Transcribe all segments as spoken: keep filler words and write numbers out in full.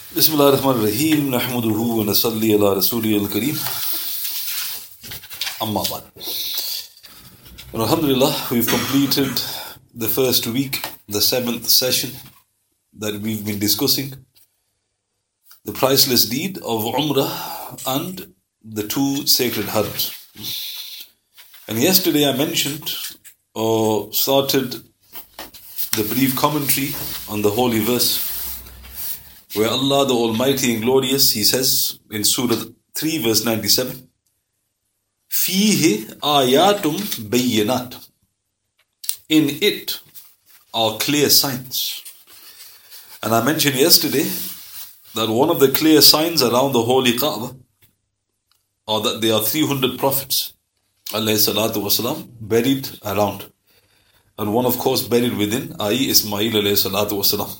Bismillah ar-Rahman ar-Rahim. Nahmaduhu wa nasalli ala Rasuli al-Kareem. Amma ba'd. Alhamdulillah, we've completed the first week, the seventh session that we've been discussing. The priceless deed of Umrah and the two sacred harams. And yesterday I mentioned or started the brief commentary on the holy verse where Allah the Almighty and Glorious, He says in Surah three verse ninety-seven, Fihi ayatum bayyinat. In it are clear signs. And I mentioned yesterday that one of the clear signs around the holy Kaaba are that there are three hundred prophets alayhi salatu wasalam buried around. And one of course buried within, that is Ismail alayhi salatu wasalam.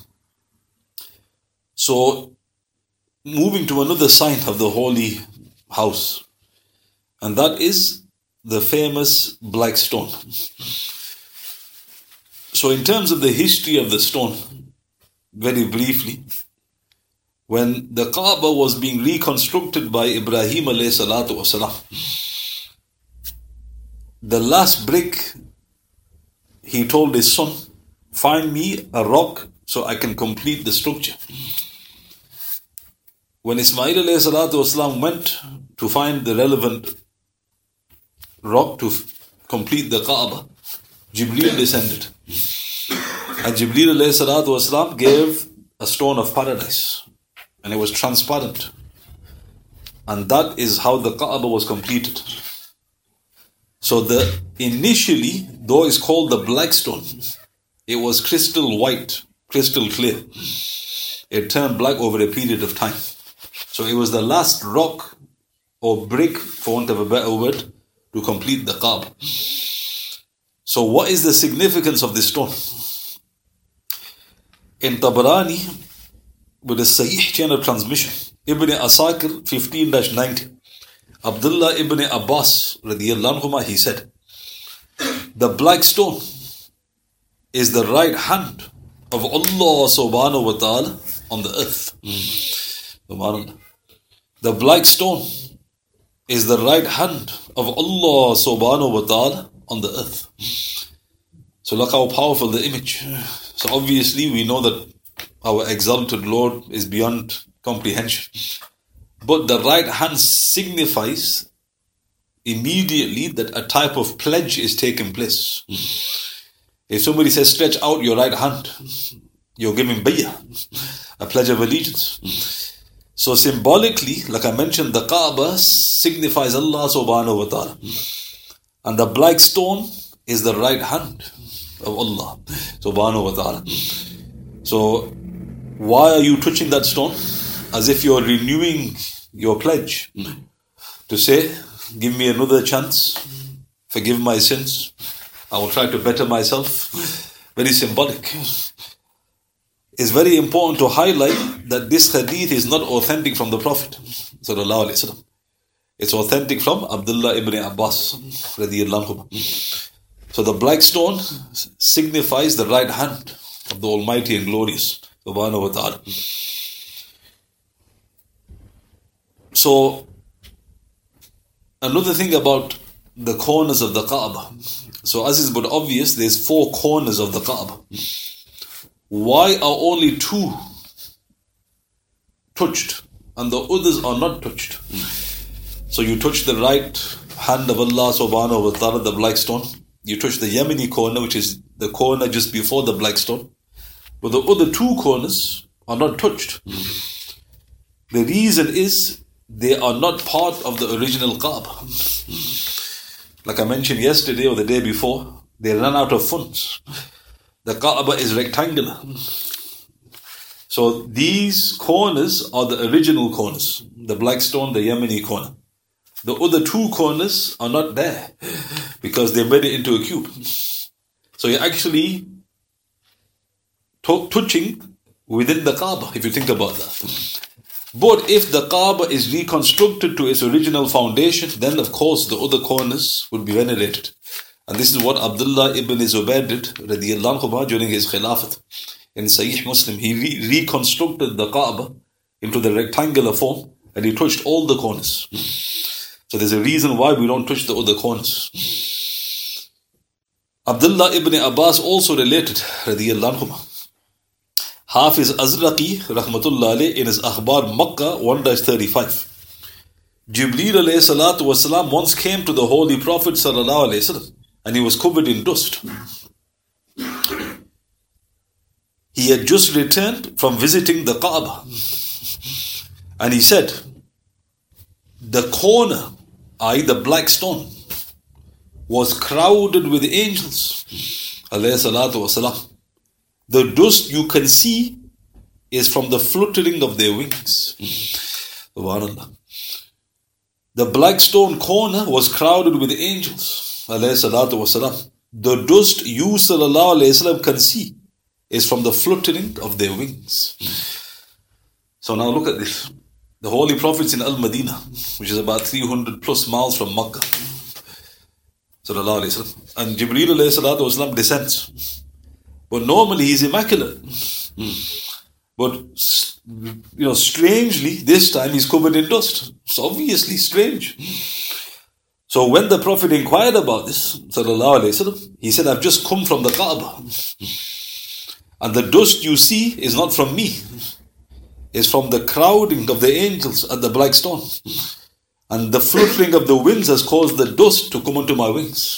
So, moving to another sign of the holy house, and that is the famous black stone. So, in terms of the history of the stone, very briefly, when the Kaaba was being reconstructed by Ibrahim alayhi salatu wasalam, the last brick, he told his son, find me a rock so I can complete the structure. When Ismail alayhi salatu wasalam went to find the relevant rock to complete the Kaaba, Jibreel descended. And Jibreel alayhi salatu wasalam gave a stone of paradise. And it was transparent. And that is how the Kaaba was completed. So the initially, though it's called the black stone, it was crystal white, crystal clear. It turned black over a period of time. So it was the last rock or brick, for want of a better word, to complete the Kaaba. So what is the significance of this stone? In Tabarani, with a Sahih chain of transmission, Ibn Asakir fifteen ninety, Abdullah ibn Abbas radiyallahu anhuma, he said, the black stone is the right hand of Allah subhanahu wa ta'ala on the earth. Mm. The black stone is the right hand of Allah subhanahu wa ta'ala on the earth. So look how powerful the image. So obviously we know that our exalted Lord is beyond comprehension. But the right hand signifies immediately that a type of pledge is taking place. If somebody says, stretch out your right hand, you're giving bay'ah, a pledge of allegiance. So symbolically, like I mentioned, the Kaaba signifies Allah subhanahu wa ta'ala. And the black stone is the right hand of Allah subhanahu wa ta'ala. So why are you touching that stone? As if you're renewing your pledge to say, give me another chance, forgive my sins, I will try to better myself. Very symbolic. It's very important to highlight that this hadith is not authentic from the Prophet sallallahu alaihi wasallam. It's authentic from Abdullah ibn Abbas radiyallahu anhu. So the black stone signifies the right hand of the Almighty and Glorious subhanahu wa ta'ala. So, another thing about the corners of the Kaaba. So, as is but obvious, there's four corners of the Kaaba. Why are only two touched and the others are not touched? So, you touch the right hand of Allah subhanahu wa ta'ala, the black stone. You touch the Yemeni corner, which is the corner just before the black stone. But the other two corners are not touched. The reason is they are not part of the original Kaaba. Like I mentioned yesterday or the day before, they ran out of funds. The Kaaba is rectangular. So these corners are the original corners. The black stone, the Yemeni corner. The other two corners are not there because they made it into a cube. So you're actually t- touching within the Kaaba, if you think about that. But if the Kaaba is reconstructed to its original foundation, then of course the other corners would be venerated. And this is what Abdullah ibn Zubayr did radiyallahu anhu during his Khilafat. In Sahih Muslim, he re- reconstructed the Kaaba into the rectangular form, and he touched all the corners. So there's a reason why we don't touch the other corners. Abdullah ibn Abbas also related, radiyallahu anhu. Hafiz Azraqi, rahmatullah alayh, in his Akhbar Makkah one thirty-five. Jibreel alayhi salatu wasalam once came to the Holy Prophet sallallahu alayhi wasallam, and he was covered in dust. He had just returned from visiting the Kaaba, and he said, the corner, that is the black stone, was crowded with angels, alayhi salatu wasalam. The dust you can see is from the fluttering of their wings. Subhanallah. The black stone corner was crowded with angels, alayhi salatu wasalam. The dust you, sallallahu alayhi wasallam, can see is from the fluttering of their wings. So now look at this. The Holy Prophet's in Al-Madinah, which is about three hundred plus miles from Makkah, sallallahu alayhi wasallam. And Jibreel alayhi salatu wasalam descends. But normally he's immaculate. But, you know, strangely, this time he's covered in dust. It's obviously strange. So when the Prophet inquired about this, sallallahu alayhi wasallam, he said, I've just come from the Kaaba. And the dust you see is not from me. It's from the crowding of the angels at the black stone. And the fluttering of the winds has caused the dust to come onto my wings.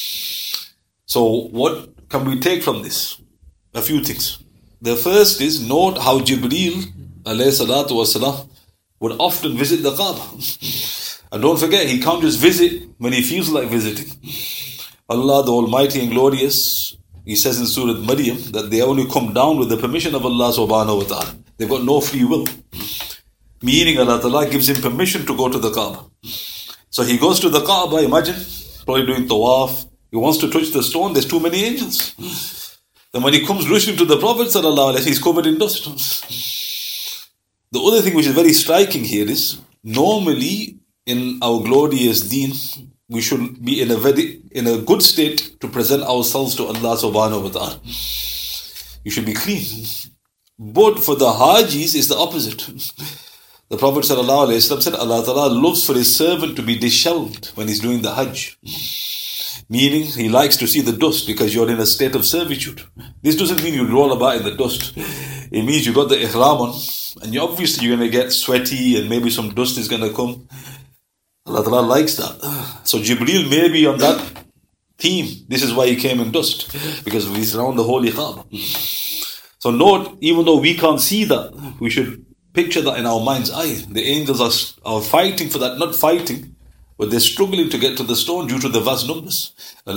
So what can we take from this? A few things. The first is, note how Jibreel alayhi salatu wasalam would often visit the Kaaba. And don't forget, he can't just visit when he feels like visiting. Allah the Almighty and Glorious, He says in Surah Maryam that they only come down with the permission of Allah subhanahu wa ta'ala. They've got no free will. Meaning Allah ta'ala gives him permission to go to the Kaaba. So he goes to the Kaaba, imagine, probably doing tawaf. He wants to touch the stone, there's too many angels. Then when he comes rushing to the Prophet sallallahu alaihi wasallam, he's covered in dust. The other thing which is very striking here is, normally in our glorious deen, we should be in a very in a good state to present ourselves to Allah subhanahu wa ta'ala. You should be clean. But for the Hajis, it's the opposite. The Prophet sallallahu alaihi wasallam said, Allah ta'ala loves for his servant to be disheveled when he's doing the Hajj. Meaning, he likes to see the dust because you're in a state of servitude. This doesn't mean you roll about in the dust. It means you got the ihram on, and you obviously you're going to get sweaty and maybe some dust is going to come. Allah Ta'ala likes that. So Jibreel may be on that theme. This is why he came in dust, because he's around the holy Kaaba. So note, even though we can't see that, we should picture that in our mind's eye. The angels are, are fighting for that, not fighting, but they're struggling to get to the stone due to the vast numbers.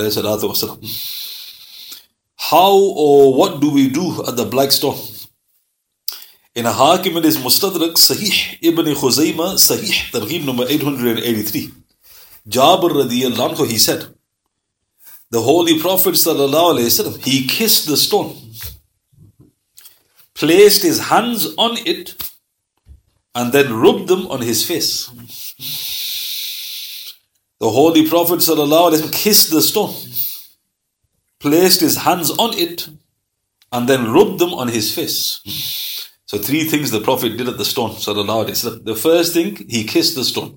How or what do we do at the black stone? In a Hakim in his Mustadrak, Sahih Ibn Khuzaymah, Sahih, Targhib number eight hundred eighty-three. Jabir radiyallahu anhu, he said, the Holy Prophet sallallahu alayhi wasallam, he kissed the stone, placed his hands on it, and then rubbed them on his face. The Holy Prophet sallallahu alayhi wasallam kissed the stone, placed his hands on it, and then rubbed them on his face. So three things the Prophet did at the stone, sallallahu alayhi wasallam. The first thing, he kissed the stone.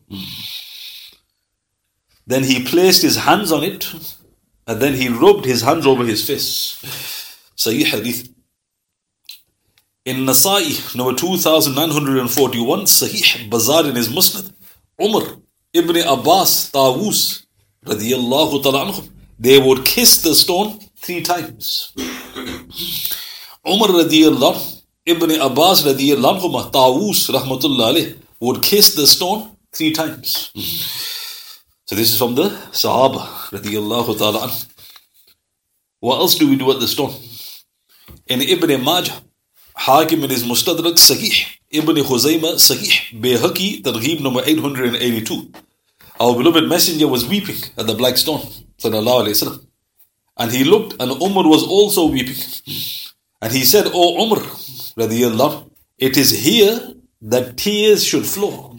Then he placed his hands on it, and then he rubbed his hands over his face. Sahih Hadith. In Nasa'i, number two thousand nine hundred forty-one, Sahih Bazar in his Musnad, Umar Ibn Abbas Tawus radiyallahu ta'ala anhum, they would kiss the stone three times. Umar radiyallahu Ibn Abbas radiyallahu anhu, Tawus rahmatullah alayh, would kiss the stone three times. So this is from the Sahaba radiyallahu ta'ala anhu. What else do we do at the stone? In Ibn Majah, Hakim in his Mustadrak, Sahih Ibn Khuzaymah, Sahih Bayhaqi, Targhib number eight hundred eighty-two. Our beloved Messenger was weeping at the black stone, sallallahu alayhi wasallam. And he looked, and Umar was also weeping. And he said, O Umar, radiyallahu, it is here that tears should flow.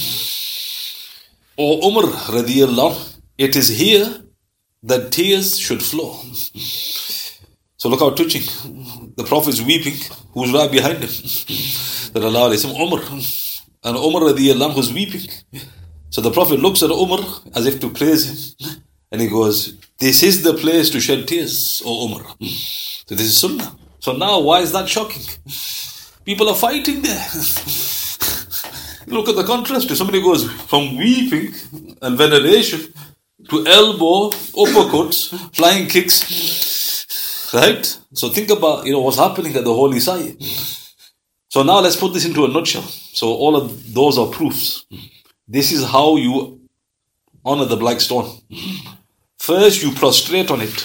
O Umar, radiyallahu, it is here that tears should flow. So look how touching. The Prophet is weeping. Who's right behind him? that Allah alayhi salam, Umar. And Umar radiallahu anhu was weeping. So the Prophet looks at Umar as if to praise him. And he goes, this is the place to shed tears, O Umar. So this is Sunnah. So now why is that shocking? People are fighting there. Look at the contrast. Somebody goes from weeping and veneration to elbow, uppercuts, flying kicks. Right? So think about, you know, what's happening at the holy site. So now let's put this into a nutshell. So all of those are proofs. This is how you honor the black stone. First, you prostrate on it.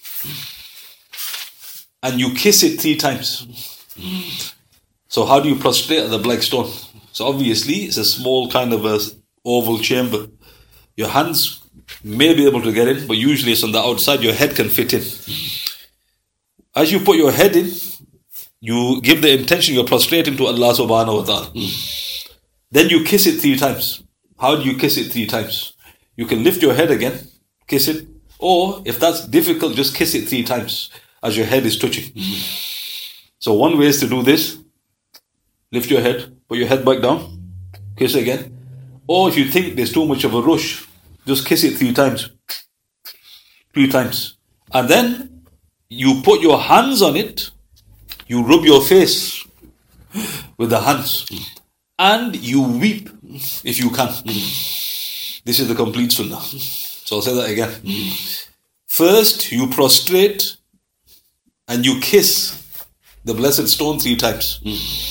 And you kiss it three times. So how do you prostrate at the black stone? So obviously, it's a small kind of a oval chamber. Your hands may be able to get in, but usually it's on the outside. Your head can fit in. As you put your head in, you give the intention you're prostrating to Allah subhanahu wa ta'ala. Then you kiss it three times. How do you kiss it three times? You can lift your head again, kiss it. Or if that's difficult, just kiss it three times as your head is touching. So one way is to do this. Lift your head, put your head back down, kiss again. Or if you think there's too much of a rush, just kiss it three times. Three times. And then you put your hands on it. You rub your face with the hands. And you weep if you can. This is the complete sunnah. So I'll say that again. First, you prostrate and you kiss the blessed stone three times.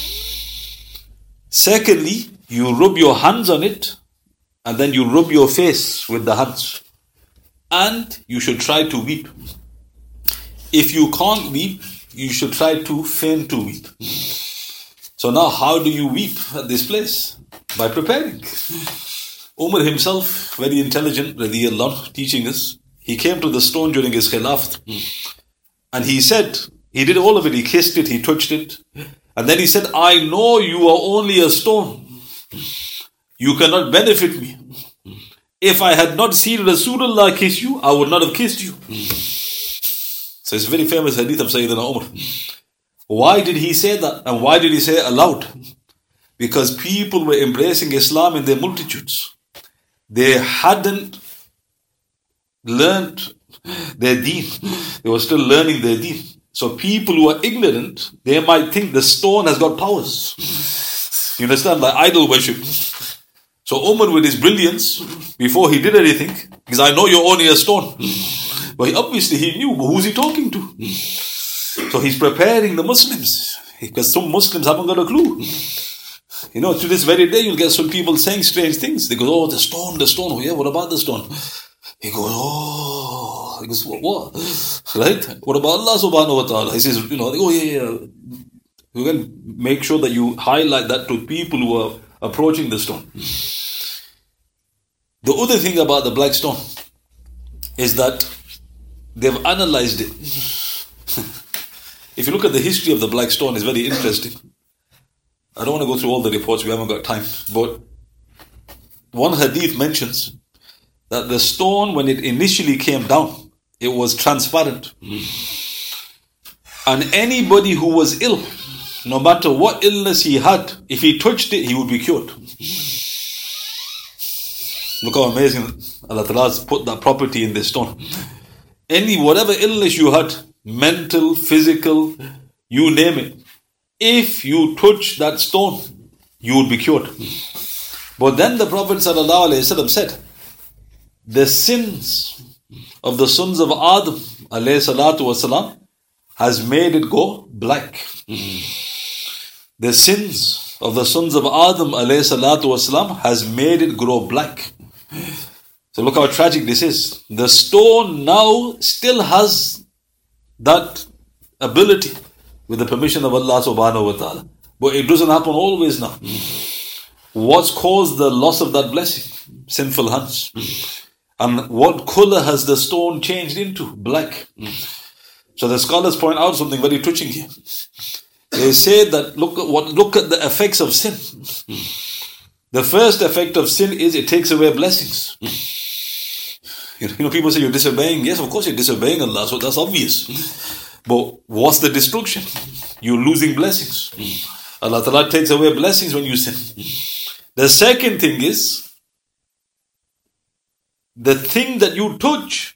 Secondly, you rub your hands on it and then you rub your face with the hands. And you should try to weep. If you can't weep, you should try to feign to weep. So now how do you weep at this place? By preparing. Umar himself, very intelligent, radiallahu anhu, teaching us, he came to the stone during his khilafat. And he said, he did all of it, he kissed it, he touched it. And then he said, I know you are only a stone. You cannot benefit me. If I had not seen Rasulullah kiss you, I would not have kissed you. So it's a very famous hadith of Sayyidina Umar. Why did he say that? And why did he say it aloud? Because people were embracing Islam in their multitudes. They hadn't learned their deen. They were still learning their deen. So people who are ignorant, they might think the stone has got powers. You understand? Like idol worship. So Umar with his brilliance, before he did anything, because I know you're only a stone. But he, obviously he knew, but who's he talking to? So he's preparing the Muslims. Because some Muslims haven't got a clue. You know, to this very day, you'll get some people saying strange things. They go, oh, the stone, the stone. Oh, yeah, what about the stone? He goes, oh. He goes, what? what? Right? What about Allah subhanahu wa ta'ala? He says, you know, oh, yeah, yeah. You can make sure that you highlight that to people who are approaching the stone. The other thing about the black stone is that they've analyzed it. If you look at the history of the black stone, it's very interesting. I don't want to go through all the reports, we haven't got time. But one hadith mentions that the stone, when it initially came down, it was transparent. And anybody who was ill, no matter what illness he had, if he touched it, he would be cured. Look how amazing Allah Ta'ala has put that property in this stone. Any, whatever illness you had, mental, physical, you name it, if you touch that stone, you would be cured. But then the Prophet ﷺ said, the sins of the sons of Adam ﷺ has made it go black. The sins of the sons of Adam ﷺ has made it grow black. So look how tragic this is. The stone now still has that ability with the permission of Allah subhanahu wa ta'ala. But it doesn't happen always now. What's caused the loss of that blessing? Sinful hands. And what color has the stone changed into? Black. So the scholars point out something very touching here. They say that look at what look at the effects of sin. The first effect of sin is it takes away blessings. You know, people say you're disobeying. Yes, of course you're disobeying Allah, so that's obvious. But what's the destruction? You're losing blessings. Allah Ta'ala takes away blessings when you sin. The second thing is, the thing that you touch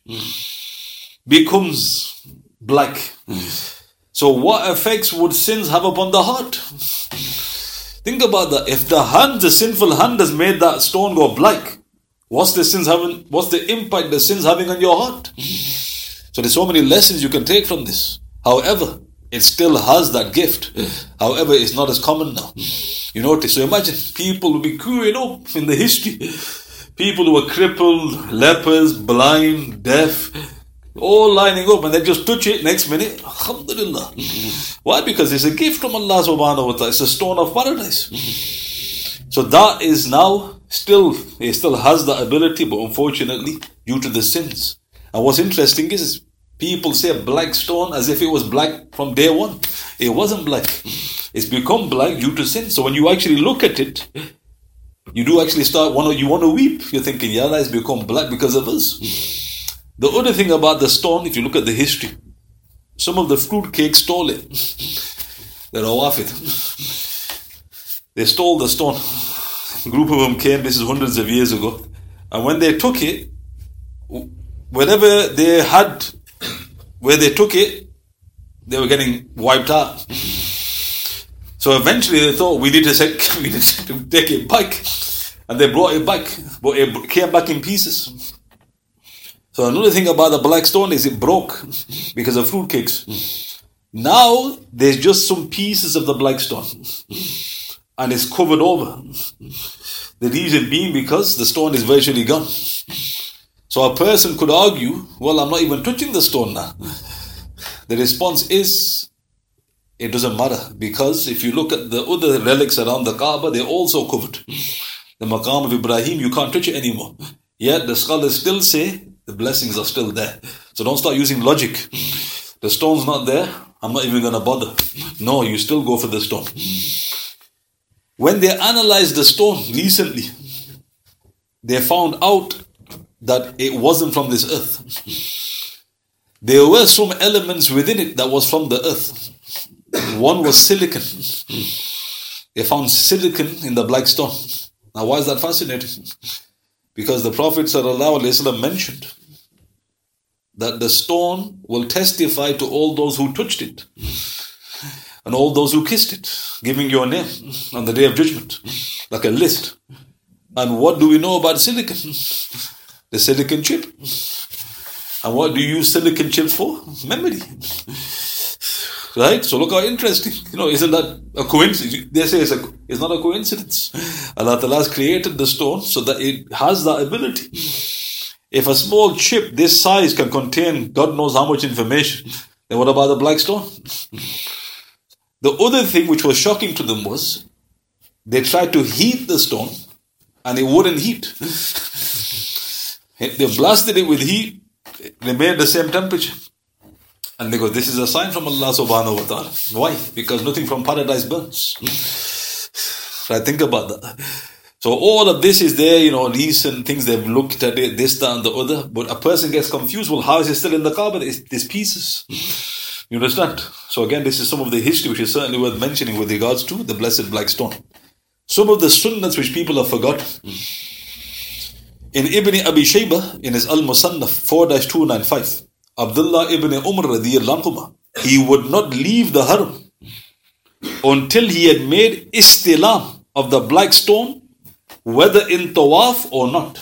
becomes black. So what effects would sins have upon the heart? Think about that. If the hand, the sinful hand has made that stone go black, what's the sins having, what's the impact the sins having on your heart? So there's so many lessons you can take from this. However, it still has that gift. However, it's not as common now. You notice, so imagine people will be queuing up in the history. People who were crippled, lepers, blind, deaf, all lining up, and they just touch it next minute. Alhamdulillah. Why? Because it's a gift from Allah subhanahu wa ta'ala. It's a stone of paradise. So that is now still, it still has that ability, but unfortunately, due to the sins. And what's interesting is, people say black stone as if it was black from day one. It wasn't black. It's become black due to sin. So when you actually look at it, you do actually start, want to, you want to weep. You're thinking, yeah, it's become black because of us. The other thing about the stone, if you look at the history, some of the fruit cakes stole it. They're Rawafid. They stole the stone. A group of them came, this is hundreds of years ago. And when they took it, wherever they had, where they took it, they were getting wiped out. So eventually they thought, we need to take, we need to take it back. And they brought it back, but it came back in pieces. So another thing about the black stone is it broke because of fruitcakes. Now there's just some pieces of the black stone and it's covered over. The reason being because the stone is virtually gone. So a person could argue, well, I'm not even touching the stone now. The response is, it doesn't matter, because if you look at the other relics around the Kaaba, they're also covered. The Maqam of Ibrahim, you can't touch it anymore. Yet the scholars still say the blessings are still there. So don't start using logic. The stone's not there, I'm not even going to bother. No, you still go for the stone. When they analyzed the stone recently, they found out that it wasn't from this earth. There were some elements within it that was from the earth. One was silicon. They found silicon in the black stone. Now why is that fascinating? Because the Prophet ﷺ mentioned that the stone will testify to all those who touched it and all those who kissed it, giving your name on the Day of Judgment, like a list. And what do we know about silicon? The silicon chip. And what do you use silicon chips for? Memory. Right? So look how interesting. You know, isn't that a coincidence? They say it's, a, it's not a coincidence. Allah Ta'ala has created the stone so that it has that ability. If a small chip this size can contain God knows how much information, then what about the black stone? The other thing which was shocking to them was, they tried to heat the stone and it wouldn't heat. They blasted it with heat, they made the same temperature. And they go, this is a sign from Allah subhanahu wa ta'ala. Why? Because nothing from paradise burns. Right, think about that. So all of this is there, you know, recent things, they've looked at it, this, that and the other. But a person gets confused, well, how is it still in the Kaaba? There's, there's pieces. You understand? So again, this is some of the history which is certainly worth mentioning with regards to the blessed black stone. Some of the sunnahs which people have forgotten. In Ibn Abi Shaybah, in his Al-Musannaf four dash two ninety-five, Abdullah ibn Umar radiyallahu anhu, he would not leave the haram until he had made istilam of the black stone, whether in tawaf or not.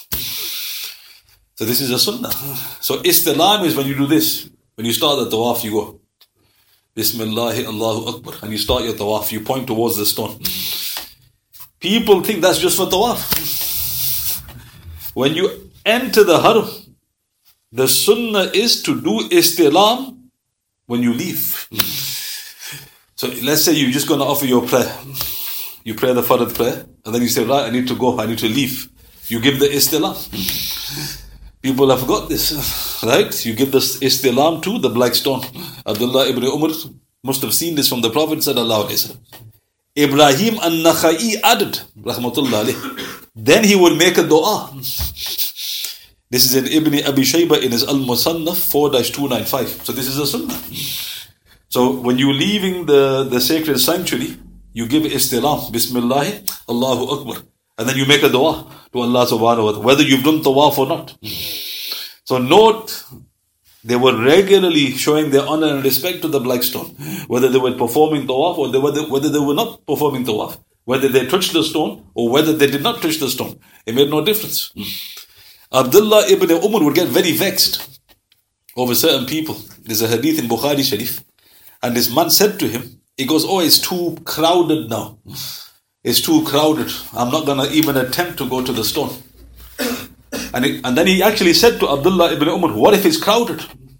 So this is a sunnah. So istilam is when you do this. When you start the tawaf, you go Bismillahi Allahu Akbar, and you start your tawaf, you point towards the stone. People think that's just for tawaf. When you enter the haram, the sunnah is to do istilam when you leave. So let's say you're just going to offer your prayer. You pray the farad prayer, and then you say, right, I need to go, I need to leave. You give the istilam. People have got this, right? You give this istilam to the black stone. Abdullah ibn Umar must have seen this from the Prophet sallallahu alaihi wasallam. Ibrahim an-Nakhai added, rahmatullah alayh, then he would make a dua. This is in Ibn Abi Shaybah in his Al-Musannaf four dash two ninety-five. So this is a sunnah. So when you're leaving the, the sacred sanctuary, you give istilam, Bismillah, Allahu Akbar. And then you make a dua to Allah subhanahu wa ta'ala, whether you've done tawaf or not. So note, they were regularly showing their honor and respect to the black stone, whether they were performing tawaf or they were, whether they were not performing tawaf, whether they touched the stone or whether they did not touch the stone. It made no difference. Abdullah ibn Umar would get very vexed over certain people. There's a hadith in Bukhari Sharif, and this man said to him, he goes, oh, it's too crowded now. It's too crowded. I'm not going to even attempt to go to the stone. And, it, and then he actually said to Abdullah ibn Umar, what if it's crowded?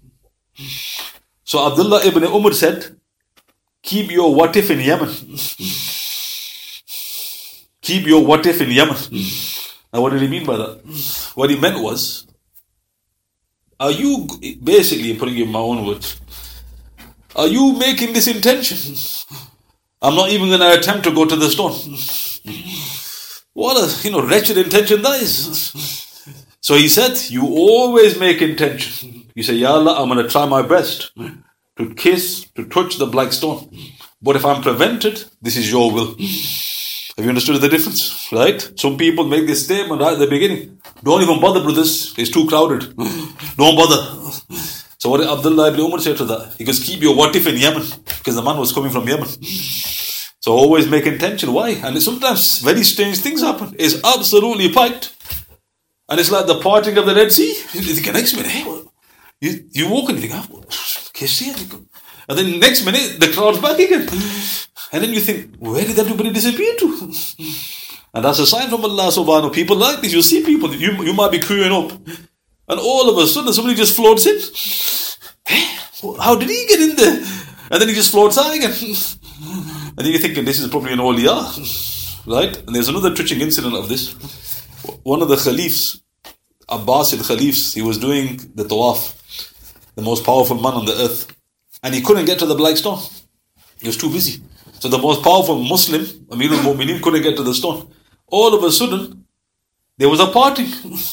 So Abdullah ibn Umar said, keep your what if in Yemen. Keep your what if in Yemen. Now what did he mean by that? What he meant was, are you, basically putting it in my own words, are you making this intention? I'm not even going to attempt to go to the stone. What a, you know, wretched intention that is. So he said, you always make intention. You say, Ya Allah, I'm going to try my best to kiss, to touch the black stone. But if I'm prevented, this is your will. Have you understood the difference? Right? Some people make this statement right at the beginning. Don't even bother, brothers. It's too crowded. Don't bother. So what did Abdullah ibn Umar say to that? He goes, keep your what if in Yemen. Because the man was coming from Yemen. So always make intention. Why? And sometimes very strange things happen. It's absolutely packed. And it's like the parting of the Red Sea. You think, next minute, hey, what? You, you walk and you think, oh, kiss here. And then next minute, the crowd's back again. And then you think, where did everybody disappear to? And that's a sign from Allah subhanahu wa ta'ala. People like this. You see people, you, you might be queuing up. And all of a sudden, somebody just floats in. Hey, how did he get in there? And then he just floats out again. And then you're thinking, this is probably an awliya. Right? And there's another touching incident of this. One of the Khalifs, Abbasid Khalifs, he was doing the tawaf, the most powerful man on the earth. And he couldn't get to the black stone. He was too busy. So the most powerful Muslim, Amirul Mu'mineen, couldn't get to the stone. All of a sudden, there was a parting.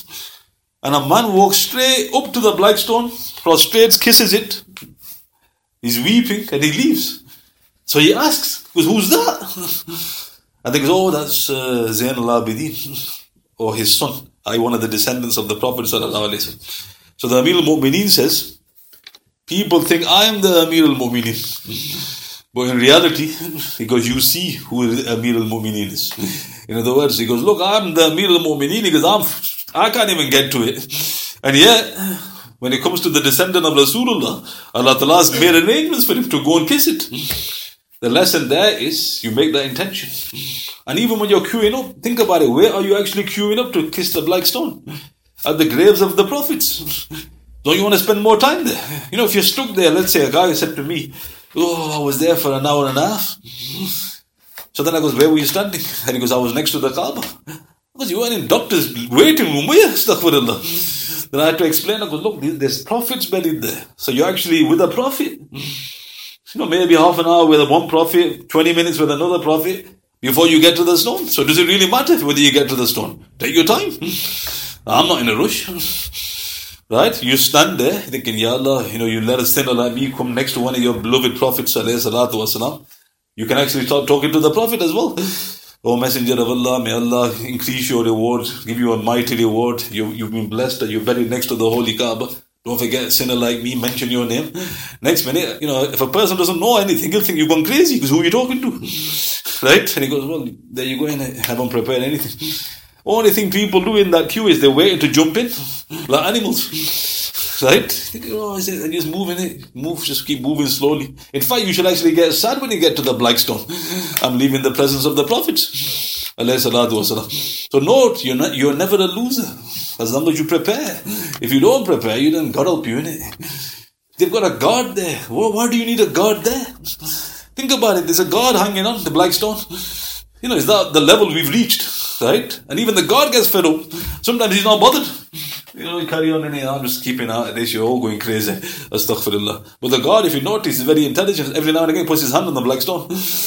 And a man walks straight up to the black stone, prostrates, kisses it. He's weeping and he leaves. So he asks, goes, who's that? And they goes, oh, that's uh, Zain al-Abidin, or his son, I one of the descendants of the Prophet sallallahu alaihi wasallam. So the Amir al-Mu'mineen says, people think I am the Amir al-Mu'mineen. But in reality, he goes, you see who Amir al-Mu'mineen is. In other words, he goes, look, I'm the Amir al-Mu'mineen. He goes, I'm, I can't even get to it. And yet, when it comes to the descendant of Rasulullah, Allah Ta'ala has made arrangements for him to go and kiss it. The lesson there is, you make the intention. And even when you're queuing up, think about it. Where are you actually queuing up to kiss the black stone? At the graves of the prophets. Don't you want to spend more time there? You know, if you're stuck there, let's say a guy said to me, oh, I was there for an hour and a half. So then I goes, where were you standing? And he goes, I was next to the Kaaba. Because you weren't in doctor's waiting room, were you? Astaghfirullah. Then I had to explain, I go, look, there's prophets buried there. So you're actually with a prophet. You know, maybe half an hour with one prophet, twenty minutes with another prophet, before you get to the stone. So does it really matter whether you get to the stone? Take your time. I'm not in a rush. Right? You stand there thinking, Ya Allah, you know, you let a sinner like me come next to one of your beloved prophets, alayhi salatu wasalam. You can actually start talking to the prophet as well. Oh Messenger of Allah, may Allah increase your reward, give you a mighty reward. You, you've been blessed that you're buried next to the Holy Kaaba. Don't forget, a sinner like me, mention your name. Next minute, you know, if a person doesn't know anything, he'll think you've gone crazy, because who are you talking to? Right? And he goes, well, there you go, and I haven't prepared anything. Only thing people do in that queue is they're waiting to jump in, like animals. Right? Oh, and just moving it, move, just keep moving slowly. In fact, you should actually get sad when you get to the black stone. I'm leaving the presence of the prophets. So note, you're not, you're never a loser. As long as you prepare. If you don't prepare, you then God help you in it. They've got a guard there. Why do you need a guard there? Think about it. There's a guard hanging on the black stone. You know, is that the level we've reached, right? And even the guard gets fed up. Sometimes he's not bothered. You know, carry on in here. I'm just keeping out of this. You're all going crazy. Astaghfirullah. But the guard, if you notice, is very intelligent. Every now and again, he puts his hand on the black stone.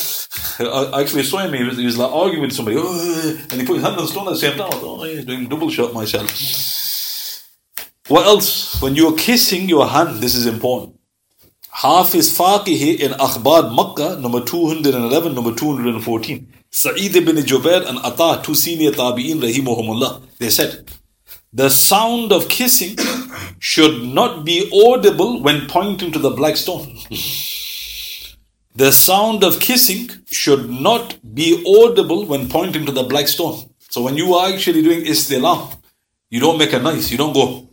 I actually saw him. He was, he was like arguing with somebody, oh, and he put his hand on the stone at the same time. I thought, oh, he's doing double shot myself. What else? When you're kissing your hand, this is important. Hafiz Faqih in Akhbar Makkah, number two hundred eleven, number two hundred fourteen. Sa'id ibn Jubair and Ata, two senior tabi'in, rahimahumullah, they said, the sound of kissing should not be audible when pointing to the black stone. The sound of kissing should not be audible when pointing to the black stone. So when you are actually doing istilam, you don't make a noise, you don't go,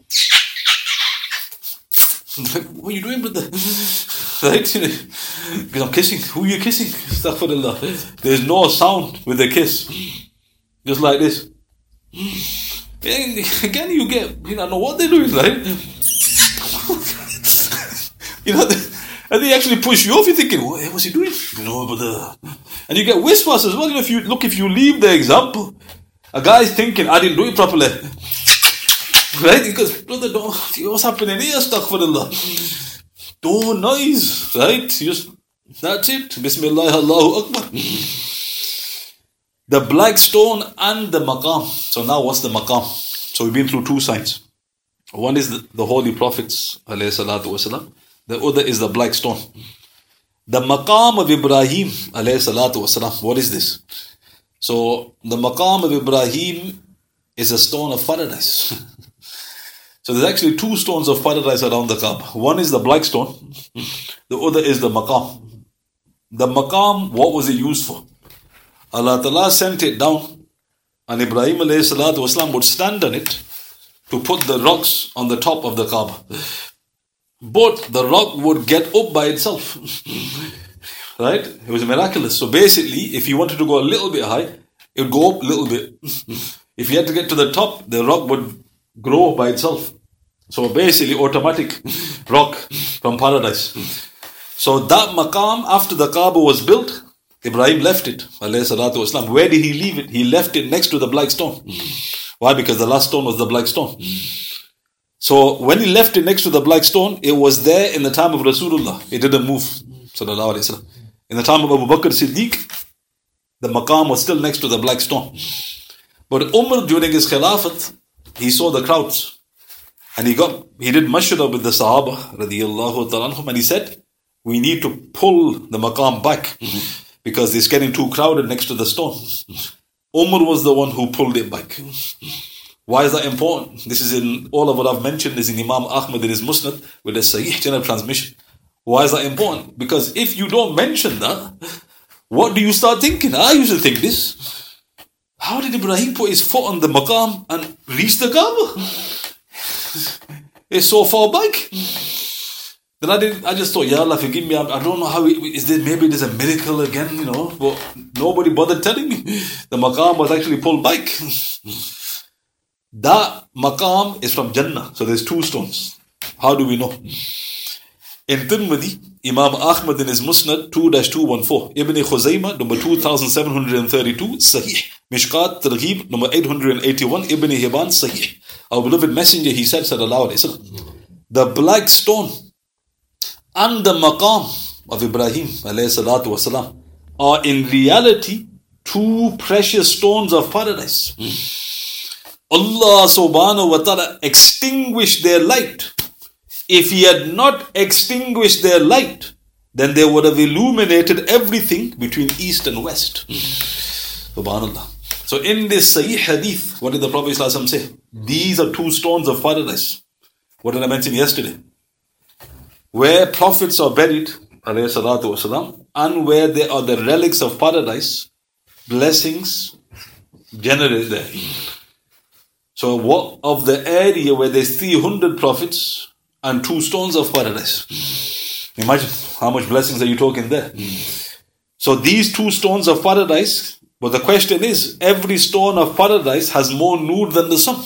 what are you doing, brother? Right? Because I'm kissing. Who are you kissing? Astaghfirullah. There's no sound with the kiss. Just like this. Again, you get, you don't know what they're doing, right? You know, and they actually push you off. You're thinking, what, what's he doing? You know, but uh, and you get whispers as well. You know, if you look, if you leave the example, a guy's thinking, I didn't do it properly. Right? Because, brother, don't, what's happening here? Astaghfirullah. No noise, right? Just, that's it. Bismillah, Allahu Akbar. The black stone and the maqam. So now what's the maqam? So we've been through two signs. One is the, the Holy Prophets, alayhi salatu wasalam. The other is the black stone. The maqam of Ibrahim, alayhi salatu wasalam. What is this? So the maqam of Ibrahim is a stone of paradise. So there's actually two stones of paradise around the Kaaba. One is the black stone. The other is the maqam. The maqam, what was it used for? Allah Ta'ala sent it down, and Ibrahim alayhi salatu wasalam would stand on it to put the rocks on the top of the Kaaba. But the rock would get up by itself. Right? It was miraculous. So basically, if you wanted to go a little bit high, it would go up a little bit. If you had to get to the top, the rock would grow by itself. So basically, automatic rock from paradise. So that maqam, after the Kaaba was built, Ibrahim left it, alayhi salatu wasalam. Where did he leave it? He left it next to the black stone. Why? Because the last stone was the black stone. So when he left it next to the black stone, it was there in the time of Rasulullah. It didn't move. Sallallahu alayhi wasallam. In the time of Abu Bakr Siddiq, the maqam was still next to the black stone. But Umar, during his khilafat, he saw the crowds. And he got, he did mashura with the Sahaba, radiyallahu ta'ala anhum, and he said, we need to pull the maqam back because it's getting too crowded next to the stone. Umar was the one who pulled it back. Why is that important? This is in, all of what I've mentioned is in Imam Ahmad in his Musnad with a Sahih general transmission. Why is that important? Because if you don't mention that, what do you start thinking? I used to think this. How did Ibrahim put his foot on the maqam and reach the Kaaba? It's so far back. Then I didn't. I just thought, Ya Allah, forgive me. I, I don't know how. It, is there maybe there's a miracle again? You know, but nobody bothered telling me. The maqam was actually pulled back. That maqam is from Jannah. So there's two stones. How do we know? In Tirmidhi, Imam Ahmad in his Musnad two two fourteen, Ibn Khuzaymah number two thousand seven hundred thirty-two, Sahih, Mishkat Targhib number eight hundred eighty-one, Ibn Hibban Sahih. Our beloved messenger, he said, sallallahu alayhi wasallam, the black stone and the maqam of Ibrahim alayhi salatu wasalam are in reality two precious stones of paradise. Allah subhanahu wa ta'ala extinguished their light. If he had not extinguished their light, then they would have illuminated everything between east and west. Subhanallah. So in this Sahih Hadith, what did the Prophet ﷺ say? These are two stones of paradise. What did I mention yesterday? Where prophets are buried, alayhi salatu wasalam, and where there are the relics of paradise, blessings generated there. So what of the area where there's three hundred prophets and two stones of paradise? Imagine how much blessings are you talking there. So these two stones of paradise, but the question is, every stone of paradise has more nur than the sun.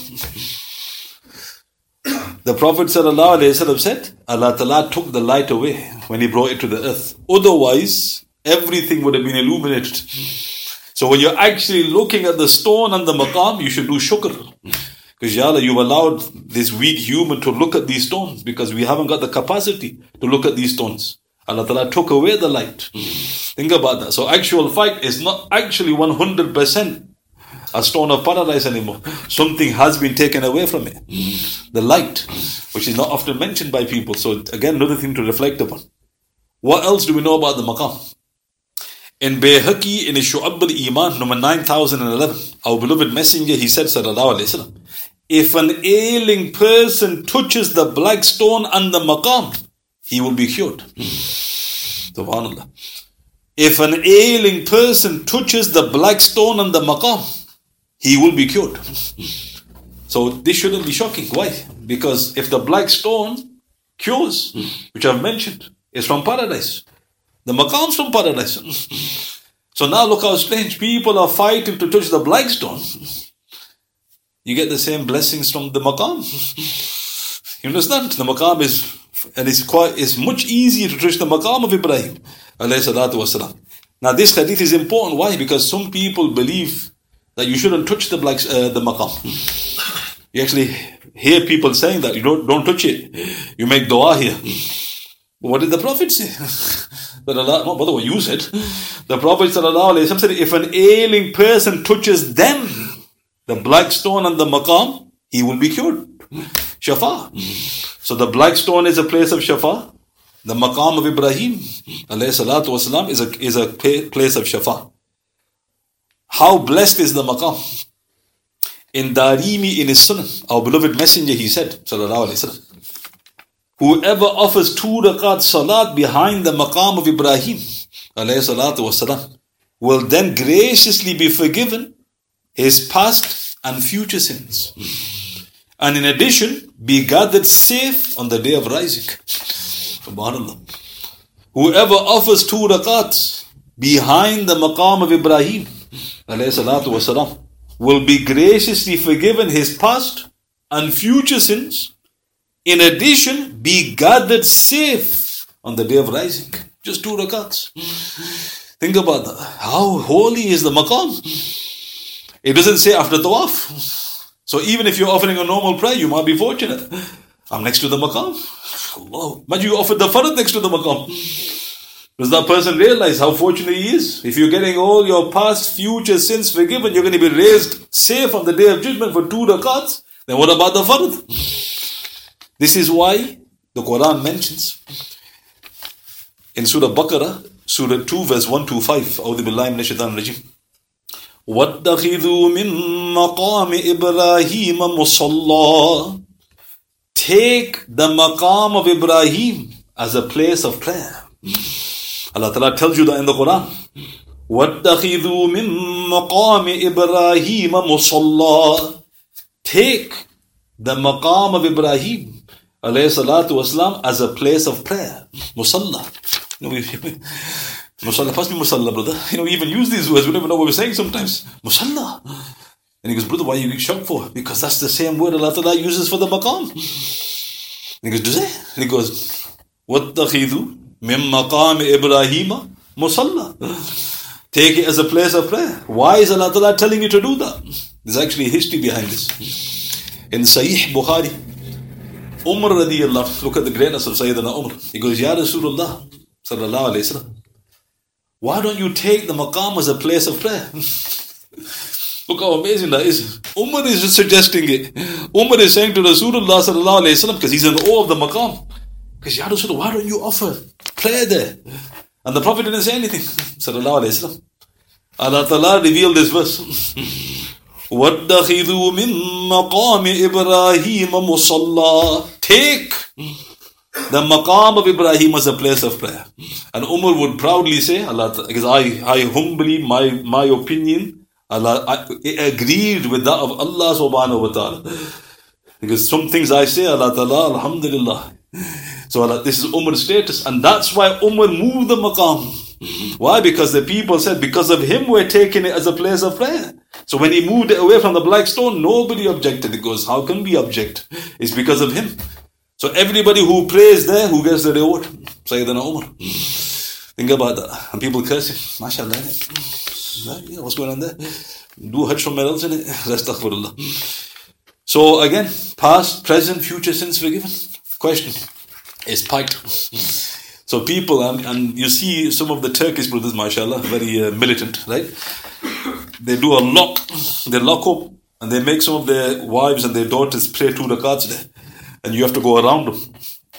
The Prophet ﷺ said, Allah Ta'ala took the light away when he brought it to the earth. Otherwise, everything would have been illuminated. So when you're actually looking at the stone and the maqam, you should do shukr. Because Ya Allah, you've allowed this weak human to look at these stones because we haven't got the capacity to look at these stones. Allah Ta'ala took away the light. Think about that. So actual fact is not actually one hundred percent a stone of paradise anymore. Something has been taken away from it. The light, which is not often mentioned by people. So again, another thing to reflect upon. What else do we know about the maqam? In Bayhaqi, in Shu'ab al-Iman, number nine thousand eleven, our beloved messenger, he said, sallallahu alayhi wa sallam, if an ailing person touches the black stone and the maqam, he will be cured. Subhanallah. If an ailing person touches the black stone and the maqam, he will be cured. So this shouldn't be shocking. Why? Because if the black stone cures, which I've mentioned, is from paradise, the maqam's from paradise. So now look how strange. People are fighting to touch the black stone. You get the same blessings from the maqam. You understand? The maqam is, and it's quite, it's much easier to touch the maqam of Ibrahim alayhi salatu wasalam. Now this hadith is important. Why? Because some people believe that you shouldn't touch the black, uh, the maqam. You actually hear people saying that you don't don't touch it. You make dua here. But what did the Prophet say? That Allah, no, brother, what you said. The Prophet said, if an ailing person touches them, the black stone and the maqam, he will be cured. Shafa. So the black stone is a place of shafa. The maqam of Ibrahim alayhi salatu wasalam is a, is a place of shafa. How blessed is the maqam? In Darimi, in his sunan, our beloved messenger, he said, sallallahu alayhi wa sallam, whoever offers two rakat salat behind the maqam of Ibrahim alayhi salatu wasalam will then graciously be forgiven his past and future sins. And in addition, be gathered safe on the day of rising. Subhanallah. Whoever offers two rakats behind the maqam of Ibrahim alayhi salatu wasalam will be graciously forgiven his past and future sins. In addition, be gathered safe on the day of rising. Just two rakats. Think about that. How holy is the maqam? It doesn't say after tawaf. So even if you're offering a normal prayer, you might be fortunate. I'm next to the maqam. Allah. Imagine you offered the farad next to the maqam. Does that person realize how fortunate he is? If you're getting all your past, future sins forgiven, you're going to be raised safe on the day of judgment for two rakats. Then what about the farad? This is why the Quran mentions in Surah Baqarah, Surah two, verse one to five, A'udhu billahi minash shaitanir rajim. وَاتَّخِذُوا مِن مَقَامِ إِبْرَاهِيمَ مُصَلَّى. Take the maqam of Ibrahim as a place of prayer. Allah Ta'ala tells you that in the Quran. وَاتَّخِذُوا مِن مَقَامِ إِبْرَاهِيمَ مُصَلَّى. Take the maqam of Ibrahim alayhi salatu wasalam as a place of prayer. Musalla. You know, we, Musalla, pass me Musalla, brother. You know, we even use these words, we don't even know what we're saying sometimes. Musalla. And he goes, brother, why are you shocked for? Because that's the same word Allah Ta'ala uses for the maqam. And he goes, does it? And he goes, وَاتَّخِذُوا مِن مَقَامِ إِبْرَاهِيمَ مُصَلَّى. Take it as a place of prayer. Why is Allah Ta'ala telling you to do that? There's actually a history behind this. In Sahih Bukhari, Umar radiyallahu, look at the greatness of Sayyidina Umar. He goes, Ya Rasulullah sallallahu alayhi wa sallam, why don't you take the maqam as a place of prayer? Look how amazing that is. Umar is just suggesting it. Umar is saying to Rasulullah sallallahu alayhi wa sallam, because he's in awe of the maqam. Because Ya Rasulullah, why don't you offer prayer there? And the Prophet didn't say anything. Sallallahu alayhi wa sallam. Allah Ta'ala revealed this verse. وَاتَّخِذُوا مِن مَقَامِ إِبْرَاهِيمَ مُصَلَّى. Take the maqam of Ibrahim as a place of prayer. And Umar would proudly say, Allah, because I, I humbly, my, my opinion, Allah, I, it agreed with that of Allah subhanahu wa ta'ala. Because some things I say, Allah ta'ala, alhamdulillah. So Allah, this is Umar's status. And that's why Umar moved the maqam. Why? Because the people said, because of him we're taking it as a place of prayer. So when he moved it away from the black stone, nobody objected. It goes, how can we object? It's because of him. So everybody who prays there, who gets the reward? Sayyidina Umar. Think about that. And people cursing. MashaAllah. Yeah, what's going on there? Do Hajj somewhere else in it. Astaghfirullah. So again, past, present, future sins forgiven. Question is pipe. So people, and, and you see some of the Turkish brothers, mashallah, very uh, militant, right? They do a lock, they lock up, and they make some of their wives and their daughters pray two rakats there. And you have to go around them.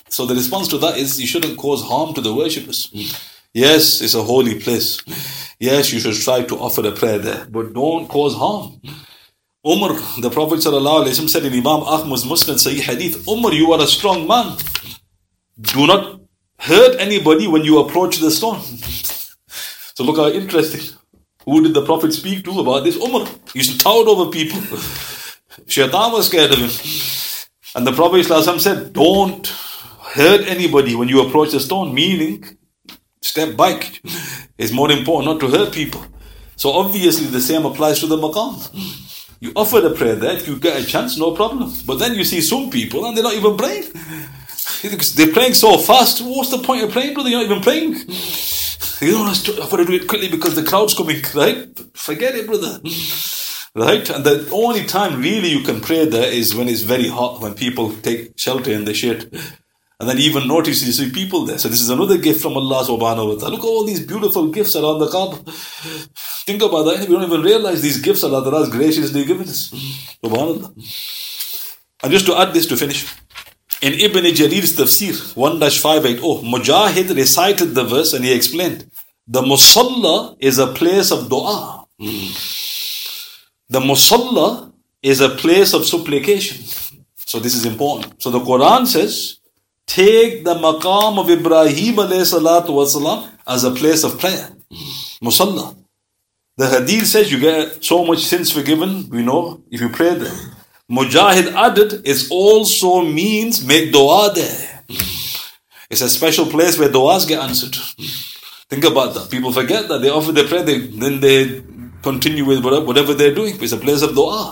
So the response to that is, you shouldn't cause harm to the worshippers. Yes, it's a holy place. Yes, you should try to offer a prayer there, but don't cause harm. Umar, the Prophet ﷺ said in Imam Ahmad's Musnad Sahih Hadith, Umar, you are a strong man. Do not hurt anybody when you approach the stone. So look how interesting. Who did the Prophet speak to about this? Umar. He towered over people. Shaitan was scared of him. And the Prophet ﷺ said, don't hurt anybody when you approach the stone, meaning step back. It's more important not to hurt people. So obviously the same applies to the maqam. You offer the prayer there, if you get a chance, no problem. But then you see some people and they're not even praying. They're praying so fast. What's the point of praying, brother? You're not even praying. You know, I've got to do it quickly because the crowd's coming, right? Forget it, brother. Right? And the only time really you can pray there is when it's very hot, when people take shelter in the shade. And then even notice you see people there. So this is another gift from Allah subhanahu wa ta'ala. Look at all these beautiful gifts around the Kaaba. Think about that. We don't even realize these gifts Allah Ta'ala has graciously given us. Subhanallah. And just to add this to finish. In Ibn Jarir's Tafsir, one five eighty, Mujahid recited the verse and he explained, the Musalla is a place of dua. The Musalla is a place of supplication. So this is important. So the Quran says, take the maqam of Ibrahim alayhi salatu wasalam as a place of prayer. Musalla. The Hadith says you get so much sins forgiven, we know, if you pray there. Mujahid added, it also means make dua there. It's a special place where duas get answered. Think about that. People forget that. They offer their prayer, they, then they continue with whatever they're doing. It's a place of dua.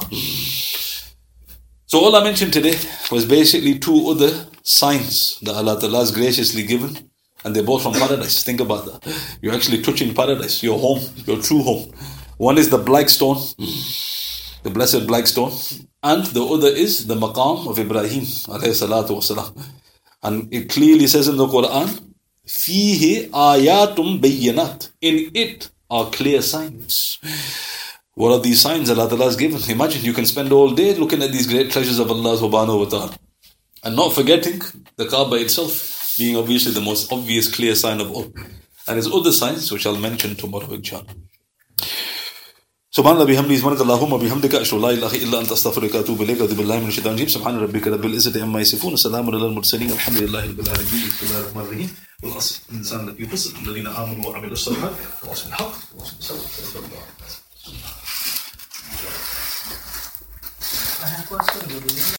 So all I mentioned today was basically two other signs that Allah Ta'ala has graciously given, and they're both from paradise. Think about that. You're actually touching paradise, your home, your true home. One is the black stone, the blessed black stone, and the other is the maqam of Ibrahim alayhi salatu wasalam. And it clearly says in the Quran, Fihi ayatum bayyinat. In it are clear signs. What are these signs Allah Ta'ala has given? Imagine you can spend all day looking at these great treasures of Allah subhanahu wa ta'ala and not forgetting the Kaaba itself being obviously the most obvious clear sign of all. And there's other signs which I'll mention tomorrow inshallah. Subhanallah bihamdihi subhanakallahumma bihamdika ashhadu la ilaha illa anta astaghfiruka wa atubu ilayk. A'udhu billahi minash shaitanir rajim. Subhana rabbika rabbil izzati amma yasifun. Salamun alal mursalin. Alhamdulillahi rabbil alamin. Bismillahir rahmanir rahim. Wal 'asr. Insan lafi khusr. Alladhina amanu wa 'amilus salihat. Tawassaw bil haqq. Tawassaw bis sabr. I have a question.